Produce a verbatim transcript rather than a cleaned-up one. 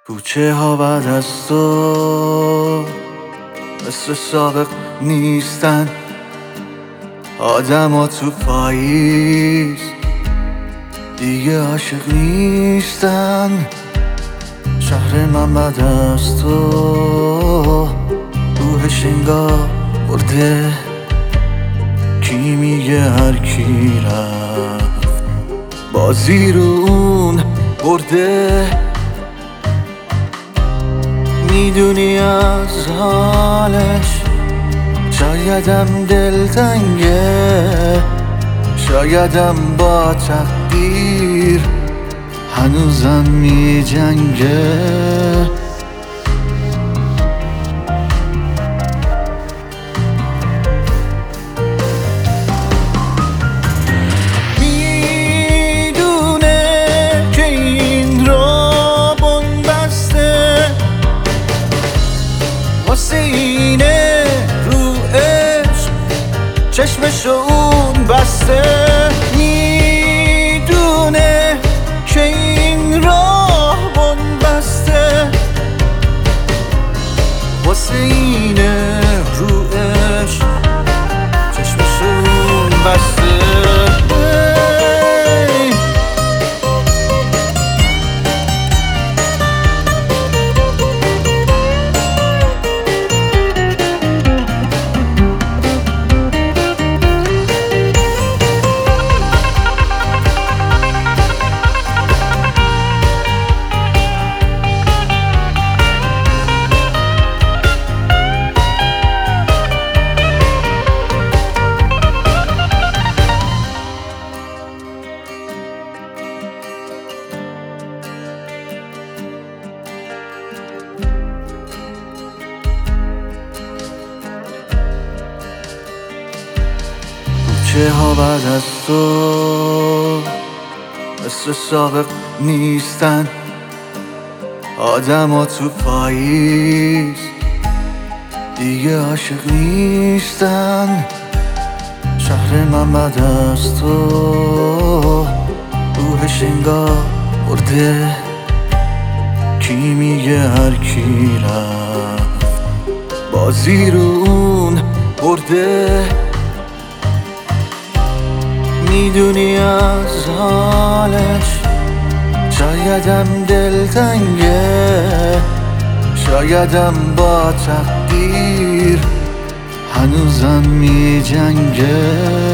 کوچه ها بعد از تو مثل سابق نیستن، آدم ها تو پاییز دیگه عاشق نیستن. شهر من بعد از تو روحش انگار مرده، کی میگه هر کی رفت بازی رو اون برده. میدونی از حالش شایدم دلتنگه، شایدم با تقدیر هنوزم می جنگه. میدونه که این را بنبسته، واسه اینه رو عشق چشمشو اون بسته. میدونه که این راه بنبسته، واسه اینه رو عشق چشمشو اون بسته. کوچه ها بعد از تو مثل سابق نیستن، آدم ها تو پاییز دیگه عاشق نیستن. شهر من بعد از تو روحش انگار مرده، کی میگه هر کی رفت بازی رو اون برده. میدونی از حالش شایدم دلتنگه، شایدم با تقدیر هنوزم می جنگه.